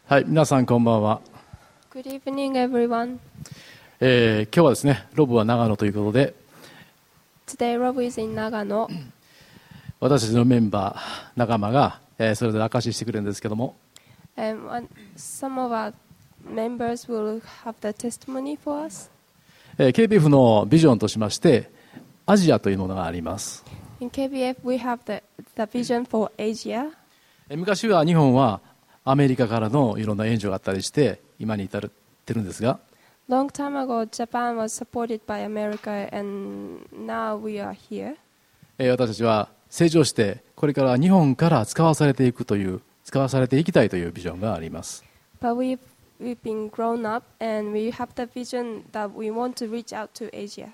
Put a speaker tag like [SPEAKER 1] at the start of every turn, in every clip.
[SPEAKER 1] はい、皆さんこんばんは。
[SPEAKER 2] Good evening, everyone.
[SPEAKER 1] 今日はですね、ロブは長野ということで、
[SPEAKER 2] Today, Rob is in Nagano.
[SPEAKER 1] 私たちのメンバー仲間が、それぞれ証ししてくれるんですけども、
[SPEAKER 2] Some of our members will have the testimony for us.
[SPEAKER 1] KBF のビジョンとしましてアジアというものがあります。
[SPEAKER 2] In KBF, we have the vision for Asia.
[SPEAKER 1] 昔は日本はアメリカからのいろんな援助があったりして今に至ってるんですが、
[SPEAKER 2] Long time ago, Japan was supported by America, and now we are here.
[SPEAKER 1] 私たちは成長してこれから日本から使わされていきたいというビジョンがあります。
[SPEAKER 2] But we've been grown up, and we have the vision that we want to reach out to Asia.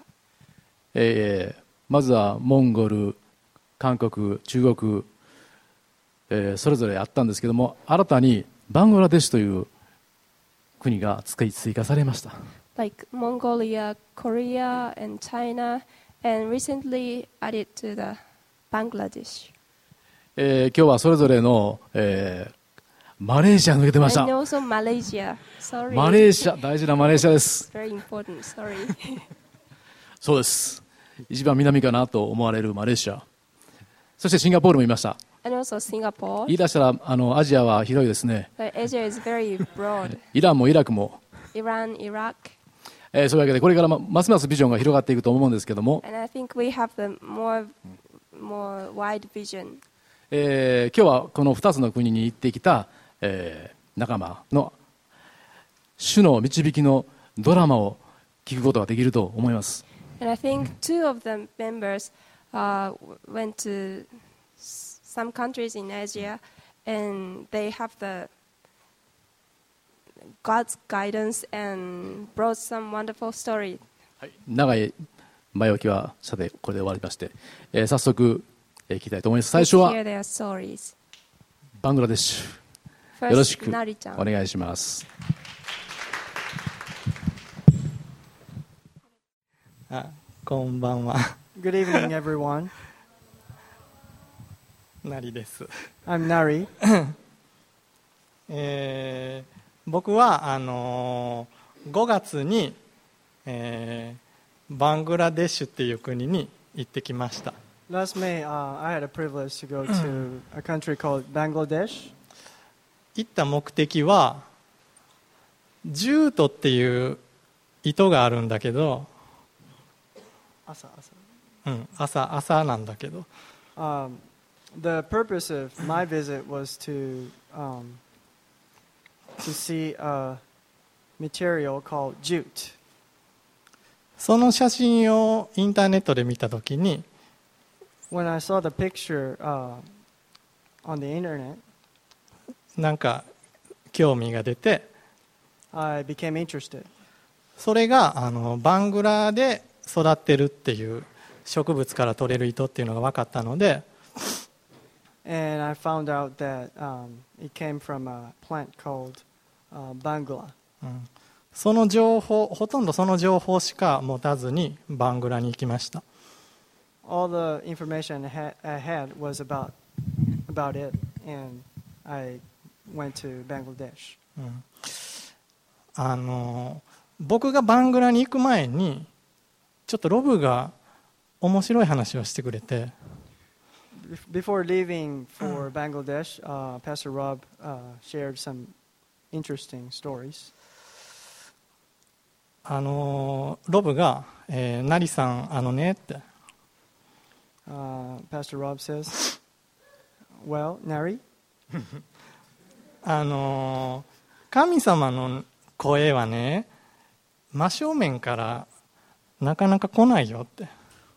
[SPEAKER 1] まずはモンゴル、韓国、中国、それぞれあったんですけども、新たにバングラデシュという国が追加されました。
[SPEAKER 2] Like Mongolia, Korea, and China, and recently added to the Bangladesh.
[SPEAKER 1] 今日はそれぞれの、マレーシア抜けてました。
[SPEAKER 2] And also Malaysia. Sorry.
[SPEAKER 1] マレーシア、大事なマレーシアです。
[SPEAKER 2] Very important. Sorry.
[SPEAKER 1] そうです。一番南かなと思われるマレーシア、そしてシンガポールもいました。
[SPEAKER 2] And also Singapore.
[SPEAKER 1] 言い出したらアジアは広いですね。
[SPEAKER 2] But Asia is very broad.
[SPEAKER 1] イランもイラクも、
[SPEAKER 2] Iran, Iraq.
[SPEAKER 1] そういうわけでこれからますますビジョンが広がっていくと思うんですけども、
[SPEAKER 2] And I think we have the more wide vision.
[SPEAKER 1] 今日はこの2つの国に行ってきた、仲間の主の導きのドラマを聞くことができると思います。
[SPEAKER 2] And I think two of the members went to some countries in Asia, and they have the God's guidance and brought some wonderful story.
[SPEAKER 1] 長い前置きはさてこれで終わりまして、早速、聞きたいと思います。最初は
[SPEAKER 2] Hear their stories.
[SPEAKER 1] バングラデシュ、よろし
[SPEAKER 2] First,
[SPEAKER 1] く
[SPEAKER 2] Nari-chan.
[SPEAKER 1] お願いします。
[SPEAKER 3] こんばんは。
[SPEAKER 4] Good evening, everyone.
[SPEAKER 3] なりです。
[SPEAKER 4] I'm Nari.
[SPEAKER 3] 僕は5月に、バングラデシュっていう国に行ってきました。
[SPEAKER 4] Last May, I had a privilege to go to a country called Bangladesh.
[SPEAKER 3] 行った目的はジュートっていう糸があるんだけど、朝なんだけど、
[SPEAKER 4] The purpose of my visit was to see a material called jute.
[SPEAKER 3] その写真をインターネットで見たときに、
[SPEAKER 4] When I saw the picture on the internet,
[SPEAKER 3] なんか興味が出て、
[SPEAKER 4] I became interested.
[SPEAKER 3] それがバングラで育ってるっていう植物から取れる糸っていうのが分かったので、
[SPEAKER 4] And I found out that it came from a plant called Bangla.
[SPEAKER 3] その情報、ほとんどその情報しか持たずにバングラに行きました。
[SPEAKER 4] All the information I had was about it, and I went to Bangladesh.
[SPEAKER 3] 僕がバングラに行く前にちょっとロブが面白い話をしてくれて、
[SPEAKER 4] Before leaving for Bangladesh, Pastor Rob shared some interesting stories.
[SPEAKER 3] ロブが、ナリさんねって、
[SPEAKER 4] Pastor Rob says, "Well, Nari,
[SPEAKER 3] 神様の声はね、真正面からなかなか来ないよって。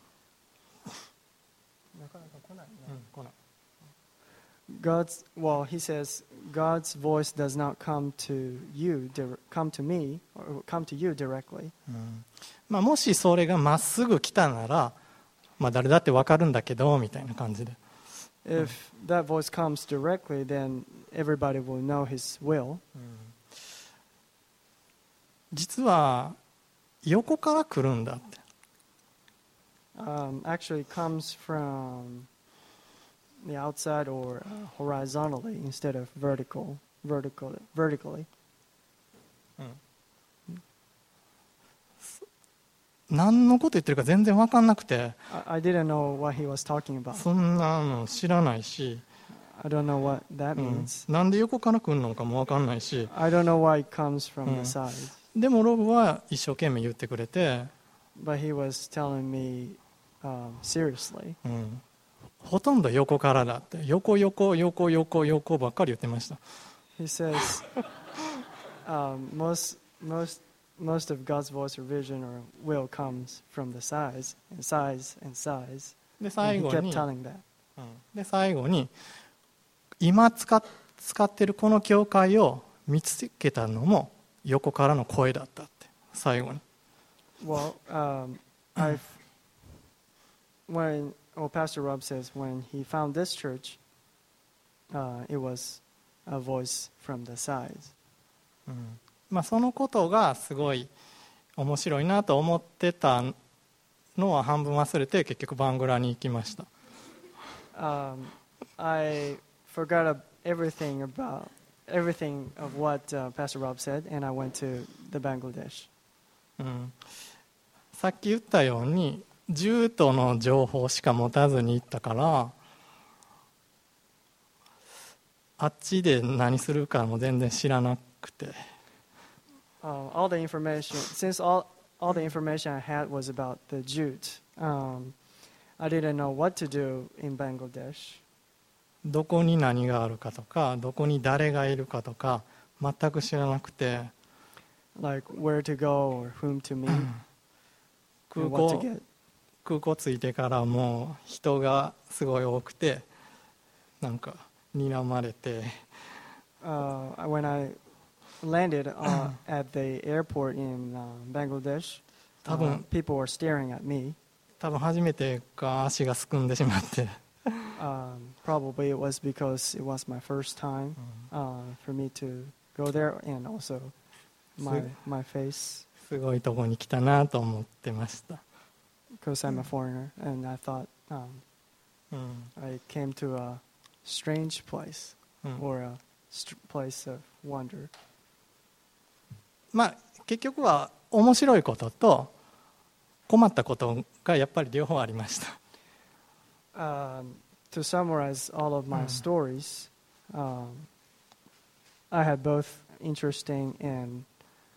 [SPEAKER 4] he says, God's voice does not come to you, come to me, or come to you directly.
[SPEAKER 3] もしそれがまっすぐ来たなら、誰だって分かるんだけどみたいな感じで。
[SPEAKER 4] If that voice comes directly, then everybody will know His will.
[SPEAKER 3] 実は横から来るんだって。
[SPEAKER 4] Actually comes from the outside or horizontally instead of vertical. vertically.
[SPEAKER 3] 何のこと言ってるか全然分かんなくて、
[SPEAKER 4] I didn't know what he was talking about.
[SPEAKER 3] そんなの知らないし、
[SPEAKER 4] I don't know what that means.
[SPEAKER 3] なんで横から来るのかも分かんないし、
[SPEAKER 4] I don't know why it comes from the side.
[SPEAKER 3] でもロブは一生懸命言ってくれて、
[SPEAKER 4] But he was telling me seriously.
[SPEAKER 3] ほとんど横からだって、横ばっかり言ってました。
[SPEAKER 4] He says most of God's voice or vision or will comes from the sides and sides and sides.
[SPEAKER 3] で
[SPEAKER 4] And
[SPEAKER 3] 最
[SPEAKER 4] he
[SPEAKER 3] 後
[SPEAKER 4] kept
[SPEAKER 3] に、
[SPEAKER 4] telling that.
[SPEAKER 3] 最後に今使ってるこの教会を見つけたのも横からの声だったって最後に。
[SPEAKER 4] Well, Pastor Rob says when he found this church, it was a voice from the sides.
[SPEAKER 3] そのことがすごい面白いなと思ってたのは半分忘れて結局バングラに行きました。
[SPEAKER 4] I forgot everything of what Pastor Rob said, and I went to the Bangladesh.
[SPEAKER 3] さっき言ったように銃との情報しか持たずに行ったから、あっちで何するかも全然知らなくて。
[SPEAKER 4] All the information the information I had was about the jute. I didn't know what to do in Bangladesh.
[SPEAKER 3] どこに何があるかとか、どこに誰がいるかとか全く知らなくて、
[SPEAKER 4] Like where to go or whom to meet. and what to get.
[SPEAKER 3] 空港着いてからもう人がすごい多くて、なんか睨まれて、
[SPEAKER 4] When I landed at the airport in Bangladesh, people were staring at me.
[SPEAKER 3] 多分初めてか足がすくんでしまって、
[SPEAKER 4] Probably it was because it was my first time for me to go there, and also my face.
[SPEAKER 3] すごいとこに来たなと思ってました。
[SPEAKER 4] Because I'm a foreigner, and I thought I came to a strange place or a place of wonder.
[SPEAKER 3] 結局は面白いことと困ったことがやっぱり両方ありました。
[SPEAKER 4] To summarize all of my stories, I had both interesting and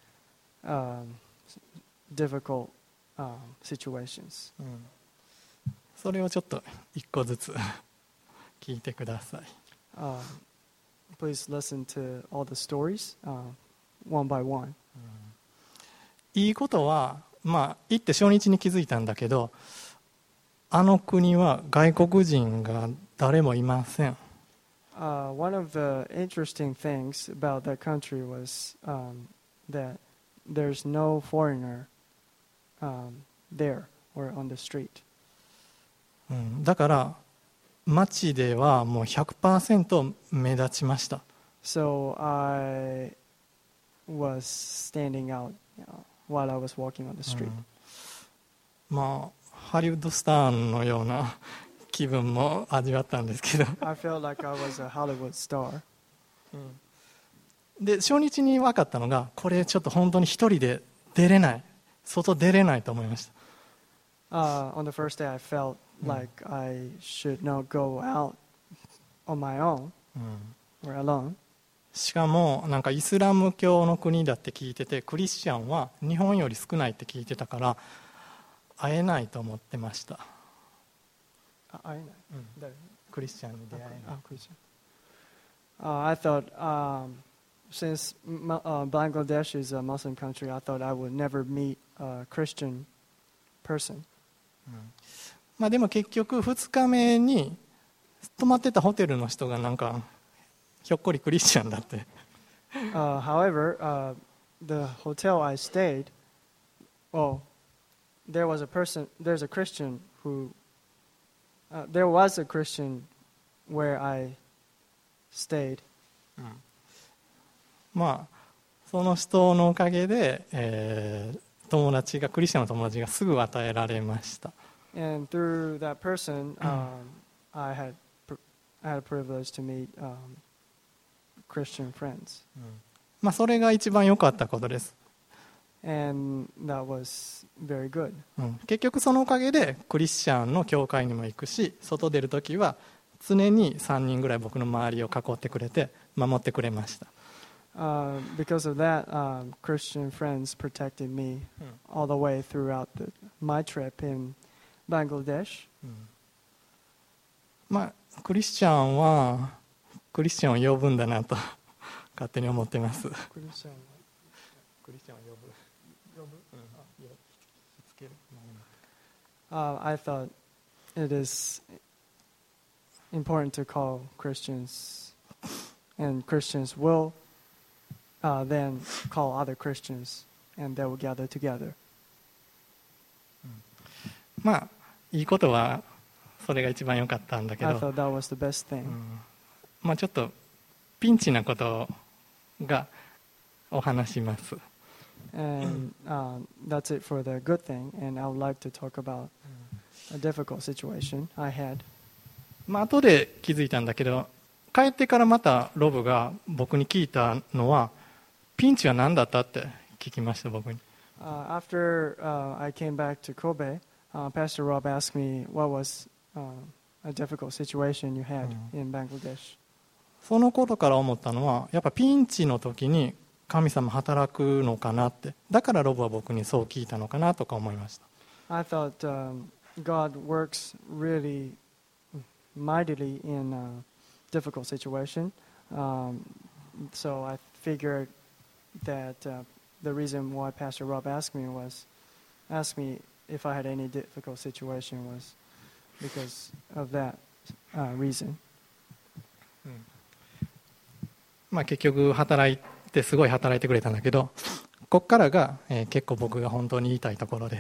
[SPEAKER 4] difficult situations.
[SPEAKER 3] それをちょっと一個ずつ聞いてください。
[SPEAKER 4] Please listen to all the stories one by one.
[SPEAKER 3] いいことは、行って初日に気づいたんだけど、あの国は外国人が誰もいません。
[SPEAKER 4] One of the interesting things about that country was that there's no foreigner there or on the street.
[SPEAKER 3] だから街ではもう 100% 目立ちました。
[SPEAKER 4] So I was standing out while I was walking on the street.
[SPEAKER 3] ハリウッドスターのような気分も味わったんですけど、
[SPEAKER 4] I felt like I was a Hollywood star.
[SPEAKER 3] で初日に分かったのが、これちょっと本当に一人で出れない、外出れないと思いました。
[SPEAKER 4] On the first day I felt like I should not go out on my own or alone.
[SPEAKER 3] しかもなんかイスラム教の国だって聞いてて、クリスチャンは日本より少ないって聞いてたから会えないと思ってました。クリスチャンに出会えない。
[SPEAKER 4] I thought since Bangladesh is a Muslim country, I thought I would never meet a Christian person.
[SPEAKER 3] でも結局2日目に泊まってたホテルの人がなんかひょっこりクリスチャンだって。
[SPEAKER 4] However, the hotel I stayed, there's a Christian there was a Christian where I stayed.
[SPEAKER 3] その人のおかげで、クリスチャンの友達がすぐ与えられました。
[SPEAKER 4] And through that person, I had a privilege to meet Christian friends.
[SPEAKER 3] まあ、それが一番良かったことです、
[SPEAKER 4] And that was very good.
[SPEAKER 3] 結局そのおかげでクリスチャンの教会にも行くし、外出るときは常に3人ぐらい僕の周りを囲ってくれて守ってくれました。
[SPEAKER 4] Because of that, Christian friends protected me all the way throughout my trip in Bangladesh.
[SPEAKER 3] まあ、クリスチャンはクリスチャンを呼ぶんだなと勝手に思ってます。クリスチャンを呼ぶ。
[SPEAKER 4] I thought it is important to call Christians, and Christians will then call other Christians, and they will gather together.
[SPEAKER 3] まあ、いいことはそれが一番良かったんだけ
[SPEAKER 4] I
[SPEAKER 3] ど、
[SPEAKER 4] thought that was the best thing.
[SPEAKER 3] まあ、ちょっとピンチなことがお話します。
[SPEAKER 4] And that's it for the good thing, and I would like to talk about a difficult situation I had.
[SPEAKER 3] まあ後で気づいたんだけど、帰ってからまたロブが僕に聞いたのは、ピンチは何だったって聞きました、僕に。
[SPEAKER 4] After I came back to Kobe, Pastor Rob asked me what was a difficult situation you had in Bangladesh.
[SPEAKER 3] そのことから思ったのは、やっぱピンチの時に神様働くのかなって、だからロブは僕にそう聞いたのかなとか思いました。
[SPEAKER 4] I thought God works really mightily in a difficult situation. So I figured that the reason why Pastor Rob asked me if I had any difficult situation was because of that reason.
[SPEAKER 3] まあ結局すごい働いてくれたんだけど、ここからが、結構僕が本当に言いたいところです。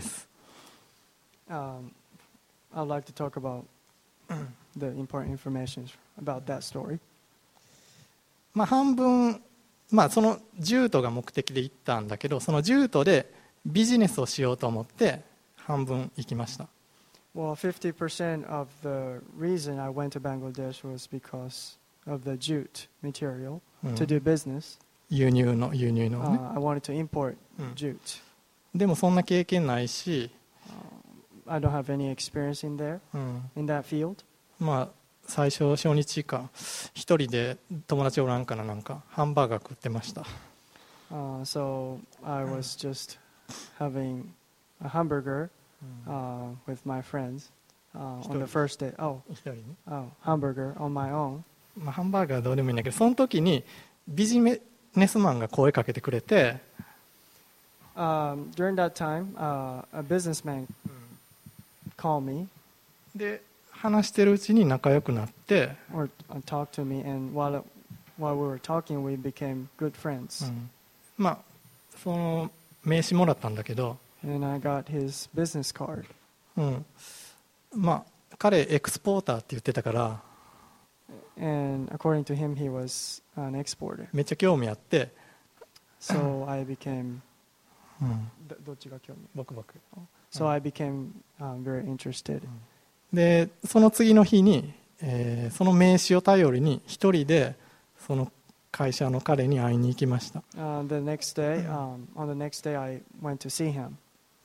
[SPEAKER 4] I'd like to talk about the important information about that story.
[SPEAKER 3] まあ半分、まあそのジュートが目的で行ったんだけど、そのジュートでビジネスをしようと思って半分行きました。
[SPEAKER 4] Well, 50% of the reason I went to Bangladesh was because of the jute material to do business.
[SPEAKER 3] 輸入のね。
[SPEAKER 4] I wanted to import jute.
[SPEAKER 3] でもそんな経験ないし、
[SPEAKER 4] I don't have any experience in that field.
[SPEAKER 3] まあ最初初日か一人で友達おらんからなんかハンバーガー食ってました。
[SPEAKER 4] So I was just having a hamburger with my friends on the first day.
[SPEAKER 3] 一人ね。
[SPEAKER 4] Hamburger on my own.
[SPEAKER 3] まあハンバーガーはどうでもいいんだけど、その時にビジネスマンが声かけてくれて、
[SPEAKER 4] during that time, a businessman called me.
[SPEAKER 3] で話してるうちに仲良くなって、
[SPEAKER 4] or talked to me, and while we were talking, we became good friends.
[SPEAKER 3] まあその名刺もらったんだけど、
[SPEAKER 4] And I got his business card.
[SPEAKER 3] まあ彼エクスポーターって言ってたから、
[SPEAKER 4] And according to him, he was an exporter.
[SPEAKER 3] めっちゃ興味あって、
[SPEAKER 4] So I became. どっちが興味？僕。So I became very interested.
[SPEAKER 3] でその次の日に、その名刺を頼りに一人でその会社の彼に会いに行きました。
[SPEAKER 4] On the next day, I went to see him.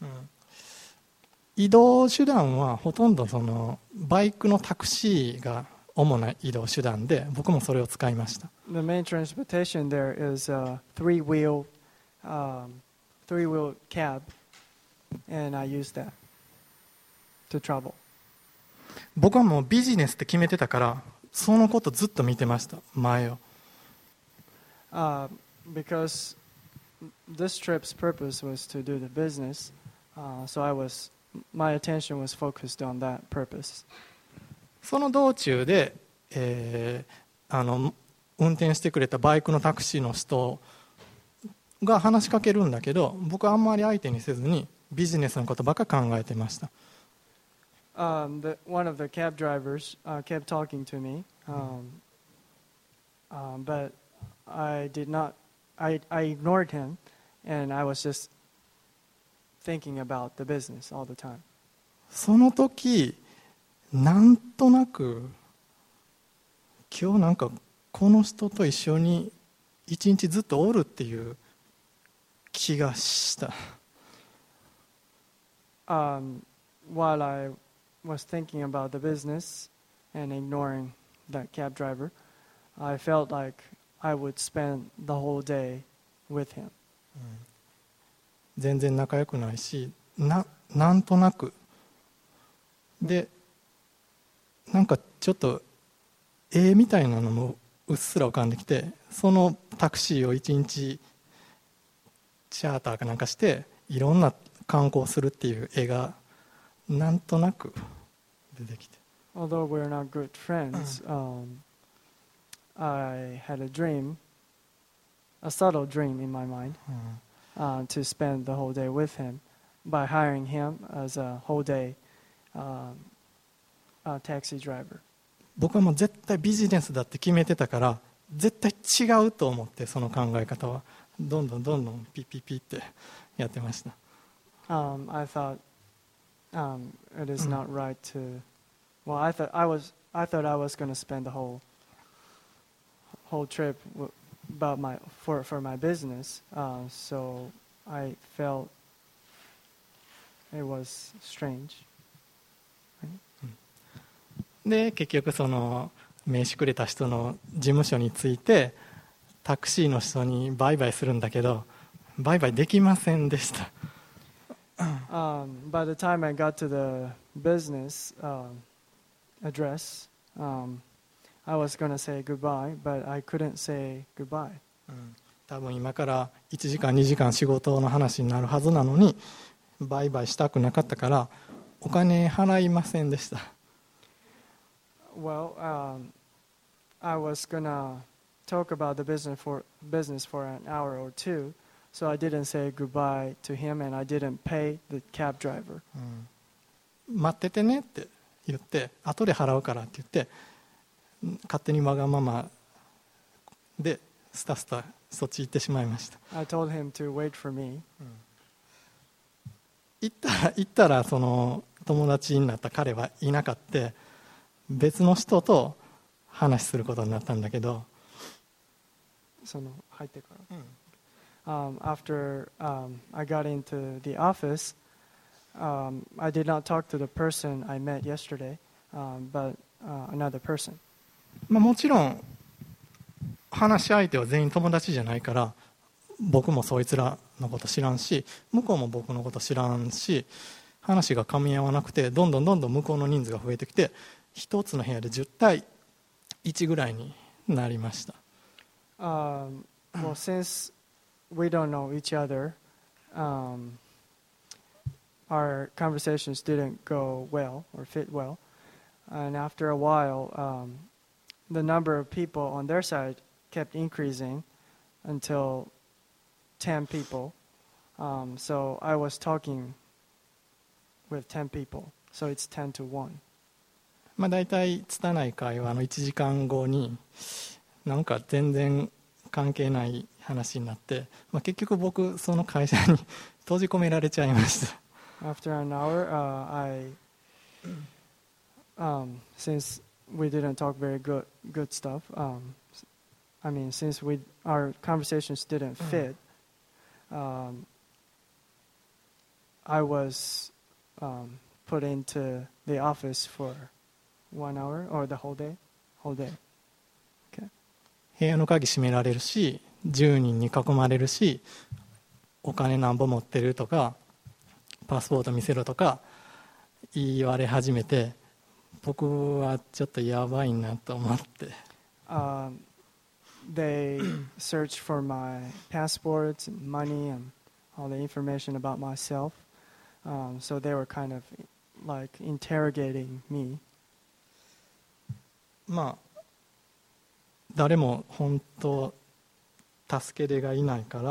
[SPEAKER 3] 移動手段はほとんどそのバイクのタクシーが主な移動手段で、僕もそれを使いました。
[SPEAKER 4] The main transportation there is a three-wheel cab, and I used that to travel.
[SPEAKER 3] 僕はもうビジネスって決めてたから、そのことずっと見てました、前を。
[SPEAKER 4] Because this trip's purpose was to do the business, so my attention was focused on that purpose.
[SPEAKER 3] その道中で、運転してくれたバイクのタクシーの人が話しかけるんだけど、僕はあんまり相手にせずにビジネスのことばっか考えてました。
[SPEAKER 4] One of the cab drivers kept talking to me, but I ignored him, and I was just thinking about the business all the time.
[SPEAKER 3] その時なんとなく今日なんかこの人と一緒に一日ずっとおるっていう気がした。
[SPEAKER 4] While I was thinking about the business and ignoring that cab driver, I felt like I would spend the whole day with him.
[SPEAKER 3] 全然仲良くないし、なんとなくで、なんかちょっと絵みたいなのもうっすら浮かんできて、そのタクシーを一日チャーターかなんかしていろんな観光するっていう絵がなんとなく出てきて。
[SPEAKER 4] Although we're not good friends, I had a dream, a subtle dream in my mind, to spend the whole day with him by hiring him as a whole day taxi driver.
[SPEAKER 3] 僕はもう絶対ビジネスだって決めてたから絶対違うと思って、その考え方はどんどんピッピッピッってやってました。
[SPEAKER 4] I thought it is not right to. Well, I thought I was going to spend the whole trip about for my business. So I felt it was strange.
[SPEAKER 3] で結局その名刺くれた人の事務所に着いてタクシーの人にバイバイするんだけどバイバイできませんでした。
[SPEAKER 4] By the time I got to the business address, I was going to say goodbye, but I couldn't say goodbye.
[SPEAKER 3] 多分今から1時間2時間仕事の話になるはずなのにバイバイしたくなかったからお金払いませんでした。
[SPEAKER 4] Well, I was going to talk about the business for an hour or two, so I didn't say goodbye to him and I didn't pay the cab driver.
[SPEAKER 3] 待っててねって言って後で払うからって言って勝手にわがままでスタスタそっち行ってしまいました。
[SPEAKER 4] I told him to wait for me.
[SPEAKER 3] 行ったらその友達になった彼はいなかった別の人と話することになったんだけど、
[SPEAKER 4] その入ってから。After I got into the office, I did not talk to the person I met yesterday, but another person.
[SPEAKER 3] もちろん話し相手は全員友達じゃないから僕もそいつらのこと知らんし向こうも僕のこと知らんし話が噛み合わなくてどんどん向こうの人数が増えてきて一つの部屋で10対1ぐらいになりました。
[SPEAKER 4] Well, since we don't know each other, our conversations didn't go well or fit well, and after a while, the number of people on their side kept increasing until 10 people. So I was talking with 10 people, so it's 10 to 1.
[SPEAKER 3] だいたい拙い会話の1時間後になんか全然関係ない話になって、結局僕その会社に閉じ込められちゃいました。
[SPEAKER 4] After an hour, since we didn't talk very good stuff, I mean, since our conversations didn't fit, I was put into the office for 1 hour or the whole day. Okay.
[SPEAKER 3] 部屋の鍵閉められるし10人に囲まれるしお金なんぼ持ってるとかパスポート見せろとか言われ始めて僕はちょっとやばいなと思って、
[SPEAKER 4] They searched for my passports and money and all the information about myself, so they were kind of like interrogating me.
[SPEAKER 3] 誰も本当助け手がいないから、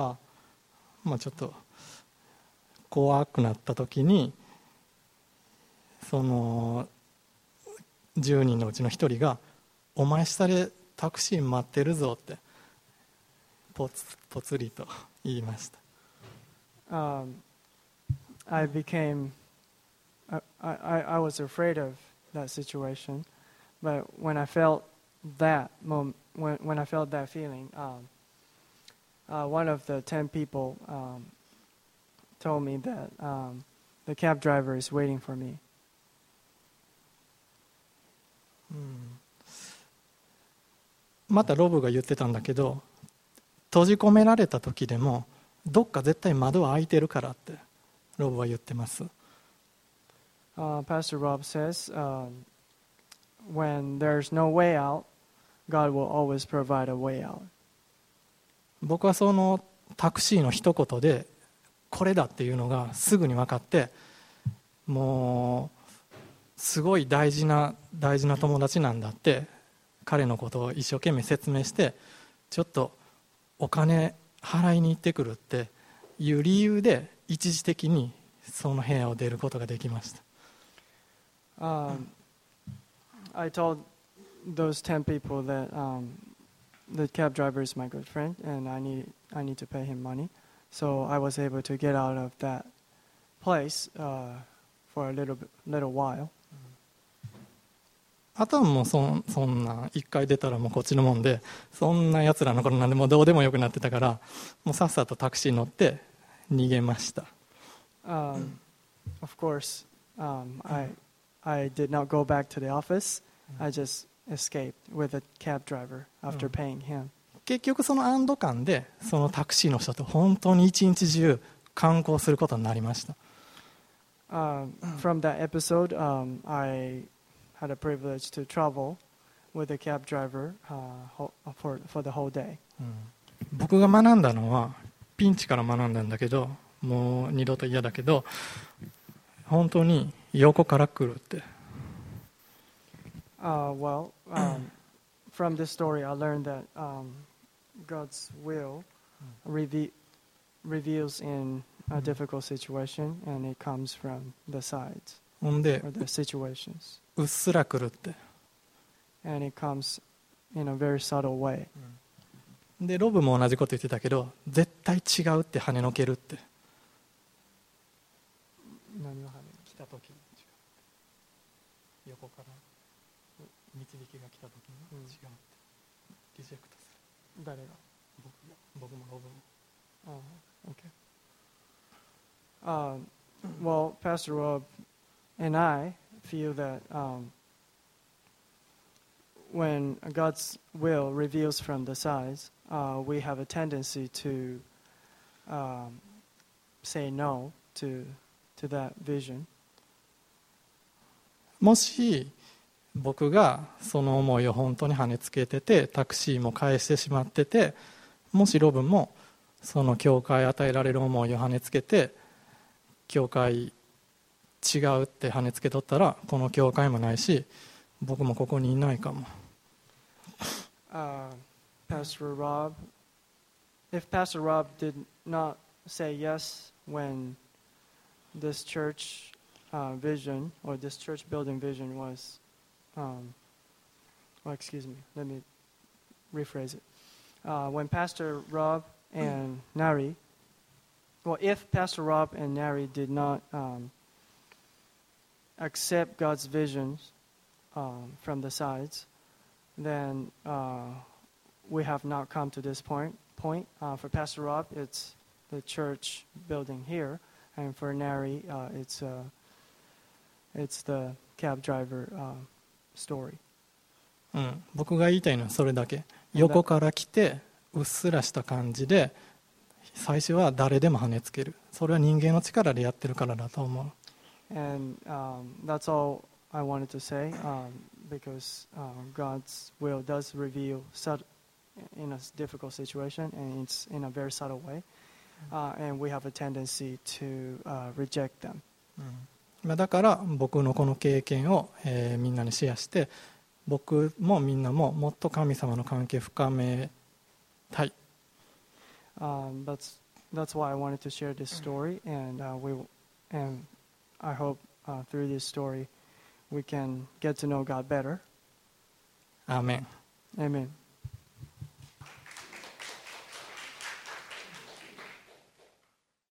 [SPEAKER 3] ちょっと怖くなった時にその10人のうちの1人が「お前下でタクシー待ってるぞ」ってぽつりと言いました。
[SPEAKER 4] I was afraid of that situation, but when I felt that moment, when I felt that feeling, one of the 10 people told me that the cab driver is waiting for me.
[SPEAKER 3] またロブが言ってたんだけど、閉じ込められた時でもどっか絶対窓は開いてるからってロブは言ってます。
[SPEAKER 4] Pastor Rob says, when there's no way out, God will always provide a way out.
[SPEAKER 3] 僕はそのタクシーの一言でこれだっていうのがすぐに分かって、もうすごい大事な友達なんだって彼のことを一生懸命説明して、ちょっとお金払いに行ってくるっていう理由で一時的にその部屋を出ることができました。
[SPEAKER 4] I told those 10 people that the cab driver is my good friend and I need to pay him money. So I was able to get out of that place for a little while.
[SPEAKER 3] あとはもうそんな一回出たらもうこっちのもんで、そんなやつらのことなんでもうどうでもよくなってたから、もうさっさとタクシーに乗って逃げました。
[SPEAKER 4] Of course, I did not go back to the office. I just escaped with a cab driver after paying him.
[SPEAKER 3] 結局その安堵感でそのタクシーの人と本当に一日中観光することになりました。
[SPEAKER 4] From that episode, I had a privilege to travel with a cab driver for the whole day.
[SPEAKER 3] 僕が学んだのはピンチから学んだんだけど、もう二度と嫌だけど、本当に横から来るって。
[SPEAKER 4] From this story, I learned that God's will reveals in a difficult situation, and it comes from the sides
[SPEAKER 3] ほんで
[SPEAKER 4] or the situations,
[SPEAKER 3] うっすら来るって。
[SPEAKER 4] and it comes in a very subtle way.
[SPEAKER 3] でロブも同じこと言ってたけど、絶対違うって跳ねのけるって。
[SPEAKER 4] 何を跳ね
[SPEAKER 3] 来た時に違う、横から導きが来た時に違うって、リジェクトする。
[SPEAKER 4] 誰が？
[SPEAKER 3] 僕もロブも。
[SPEAKER 4] Okay. Well, Pastor Rob and I feel that when God's will reveals from the sides, we have a tendency to say no to that vision.
[SPEAKER 3] もし僕がその思いを本当に跳ねつけてて、タクシーも返してしまってて、もしロブもその教会与えられる思いを跳ねつけて、教会違うって跳ねつけとったら、この教会もないし僕もここにいないかも。
[SPEAKER 4] Pastor Rob, if Pastor Rob did not say yes when this church vision or this church building vision was, excuse me, let me rephrase it. When Pastor Rob and Nari, if Pastor Rob and Nari did not accept God's visions from the sides, then we have not come to this point. For Pastor Rob, it's the church building here, and for Nari, it's the cab driver story.
[SPEAKER 3] 僕が言いたいのはそれだけ。横から来てうっすらした感じで、最初は誰でも跳ねつける。それは人間の力でやってるからだと思う。
[SPEAKER 4] And that's all I wanted to say, because God's will does reveal in a difficult situation, and it's in a very subtle way, and we have a tendency to reject them.
[SPEAKER 3] だから僕のこの経験を、みんなにシェアして、僕もみんなももっと神様の関係を深めたい。
[SPEAKER 4] That's why I wanted to share this story, and I hope through this story we can get to know God better.
[SPEAKER 3] Amen.
[SPEAKER 4] Amen.